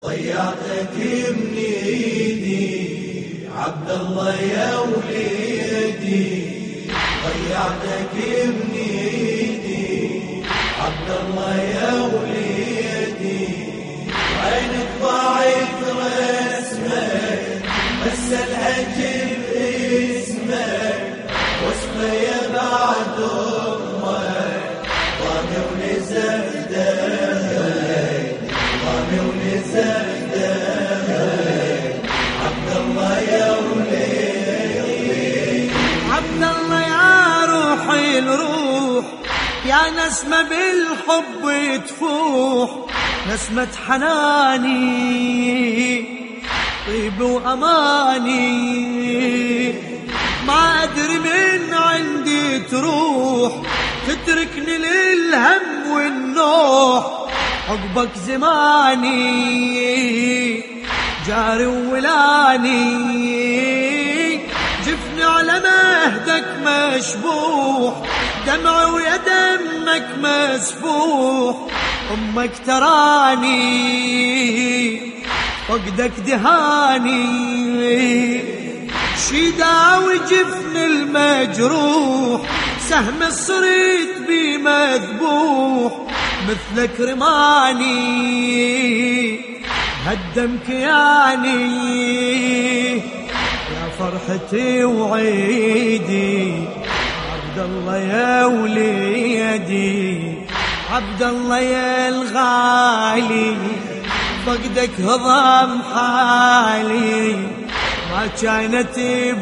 ضيعتك من ايدي عبد الله يا وليدي، ضيعتك من ايدي عبد الله يا وليدي، وعينك ضاعت رسمك بس الهجر اسمك واسمه يا بعد امك ضامي ونزف دمك، ضامي ونزف دمك عبد الله يا وليدي. عبد الله يا روحي الروح يا نسمة بالحب تفوح، نسمة حناني طيب وأماني، ما أدري من عندي تروح تتركني للهم والنوح، عقبك زماني جاري وولاني، جفني على مهدك مشبوح، دمع ويا دمك مسفوح، أمك تراني فقدك دهاني، شداوي جفن المجروح، سهم الصريت بي مذبوح، مثلك رماني هدم كياني، يا فرحتي وعيدي عبد الله يا وليدي، عبد الله يا الغالي، فقدك هضم حالي ما كانت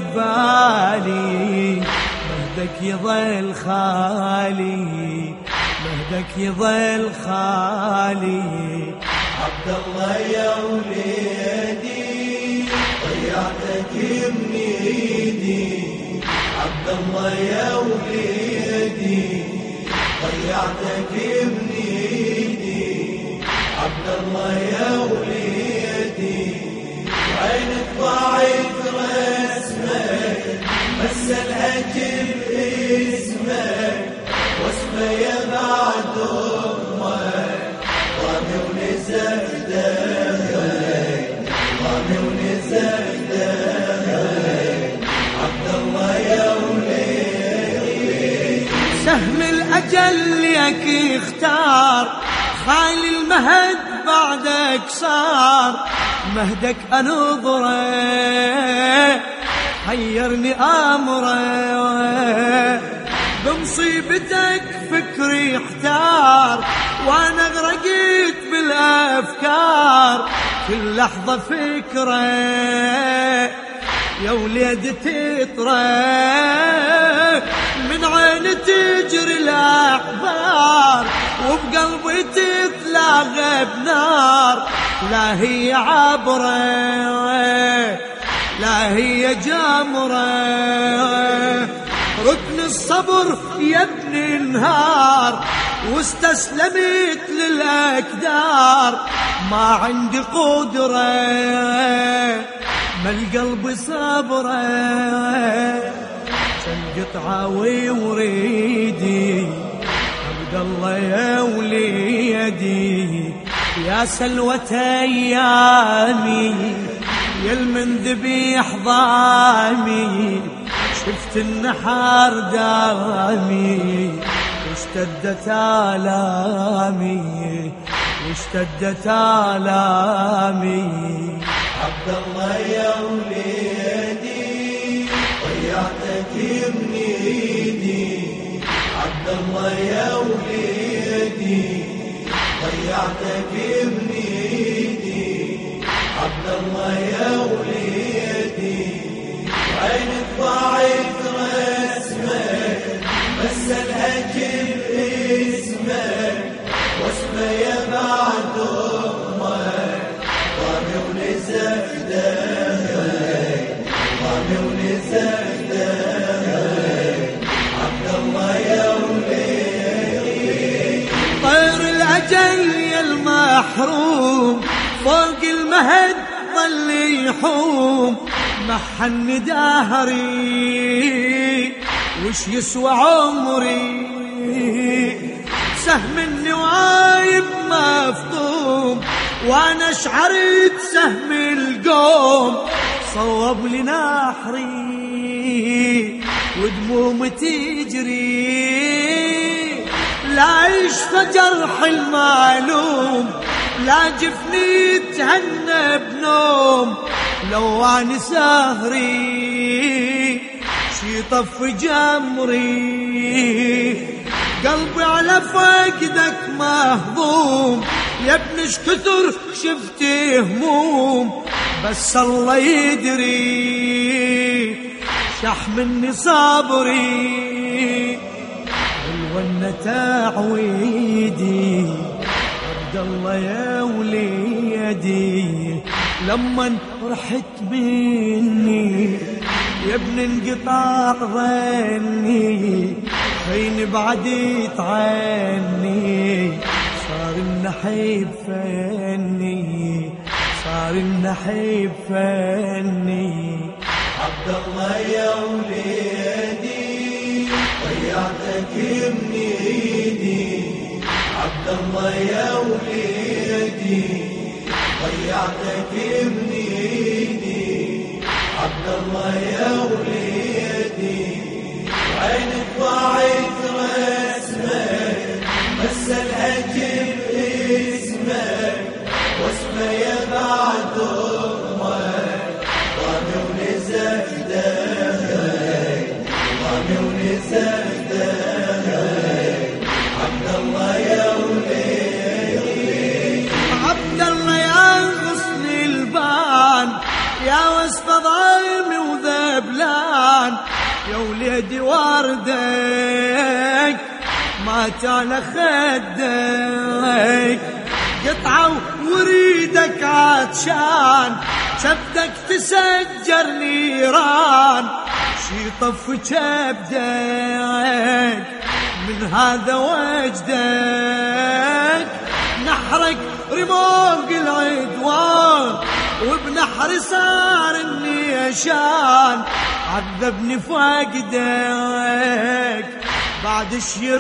ببالي، مهدك يظل خالي، مهدك يظل خالي. عبد الله يا وليدي ضيعتك من ايدي، عبد الله يا وليدي ضيعتك من ايدي، عبد الله يا وليدي، وعينك ضاعت رسمك بس الهجر اسمك واسمه يا بعد امك ضامي ونزف دمك، ضامي ونزف دمك عبد الله يا وليدي. سهم الأجل ياك اختار، خالي المهد بعدك صار، مهدك أنظره حيرني أمره، بمصيبتك فكري احتار، وانا غرقت بالافكار، كل لحظة فكرة يا وليد تطرى، من عيني تجري الاحبار، وبقلبي تتلاغى بنار، لا هي عبرة لا هي جمرة، ركن الصبر يا ابن النهار، واستسلمت للأكدار، ما عندي قدرة ما القلب صبره، تنقطع ووريدي عبد الله يا وليدي، يا سلوة أيامي يا المنذبي حضامي، شفت النحار دامي واشتدت آلامي واشتدت آلامي. عبد الله يا وليدي ضيعتك من ايدي، عبد الله يا وليدي ضيعتك من ايدي، عبد الله يا وليدي، وعينك ضاعت رسمك بس الهجر اسمك واسمه يا بعد امك ضامي ونزف دمك، ضامي ونزف دمك عبد الله يا وليدي. طير الأجل يا المحروم فوق المهد ظل يحوم، محن دهري وش يسوى عمري، سهم النوايب مفطوم وانا شعرت سهم القوم صوب لي نحري ودموم تجري، لا يشفى جرح المعلوم، لا جفني تهنى بنوم، لو انا سهري شي طف جمري، قلبي على فقدك مهضوم، يا ابن اش كثر شفت هموم، بس الله يدري شح مني صبري، والونه تعويدي عبد الله يا وليدي، لما رحت مني يا ابن انقطاع ظني، حين بعدت عني صار النحيب فني، صار النحيب فني. عبد الله يا وليدي ضيعتك من ايدي، عبد الله يا وليدي ضيعتك من ايدي، عبد الله يا وليدي، وعينك ضاعت رسمك، بس الهجر اسمك، واسمه يا بعد امك، ضامي ونزف دمك، ضامي ونزف دمك، عبد الله يا وليدي، عبد الله يا غصن البان، يا وصف ضيمي وذبلان، يا وليدي وردك مات على خدك، قطعة وريدك عطشان، شبدك تسجر نيران، شي طف شبدك من هذا وجدك، نحرك رموق العدوان، وبنحر صار النيشان، عذبني فقدك بعد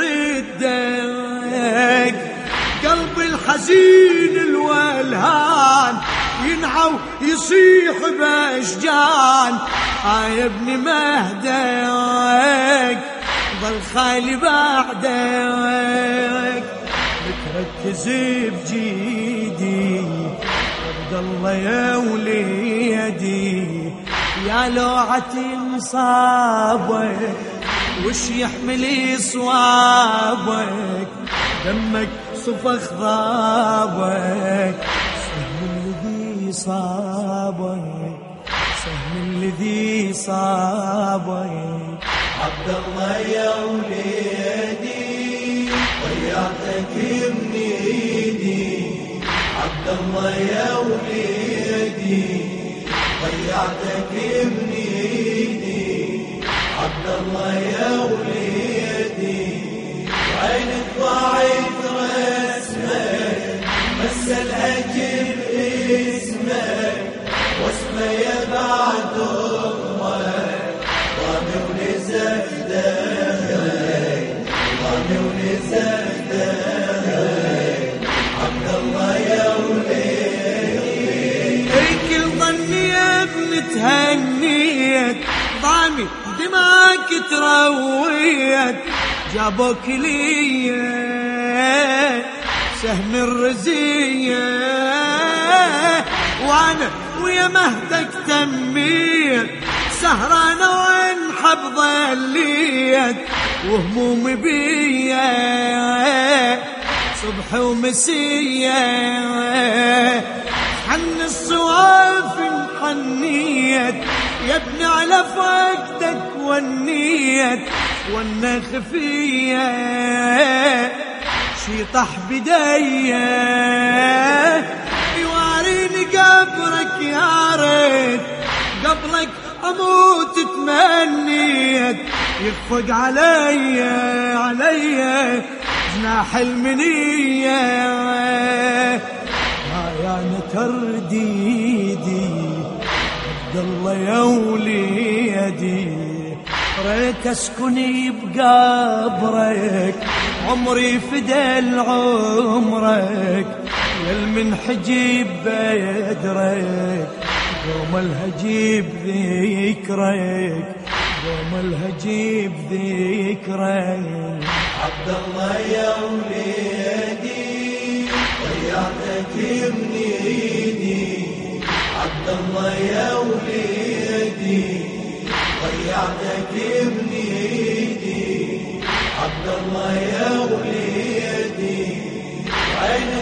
يردك، قلبي الحزين الولهان، ينعو يصيح باشجان، يا ابني مهدك ظل خالي بعدك، متركز بجيدي عبد الله يا وليدي، يا لوعة مصابك وش يحمل صوابك، دمك صفخ ضابك، سهم الذي صابك، سهم الذي صابك. عبد الله يا وليدي ضيعتك من ايدي، عبد الله يا وليدي ضيعتك من ايدي، عبد الله يا وليدي، وعينك ضاعت رسمك، بس الهجر اسمك، واسمه يا بعد امك، ضامي ونزف دمك، ضامي ونزف دمك، عبد الله يا وليدي، كل ظني يا ابن تهنيت، ضامي دماك ترويت، جابوك لي سهم الرزية، وانا ويا مهدك تميت، سهرانة وانحب ظليت، وهموم بيا صبح ومسية، حن الصواف انحنيت، يا ابني على فقدك والنيت، والنخ فيا شي طح بديا، يواريني قبرك يا ريت، قبلك اموت تمنيت، يخفق علي جناح المنية، يا ترديدي عبد الله يا وليدي، ريت اسكني بقبرك، عمري فدى عمرك، من حجيب بدرك دوم الهجيب ذكرك دوم الهجيب ذكرك. عبد الله يا وليدي ضيعتك من ايدي، عبد الله يا وليدي ضيعتك من ايدي، عبد الله يا وليدي عين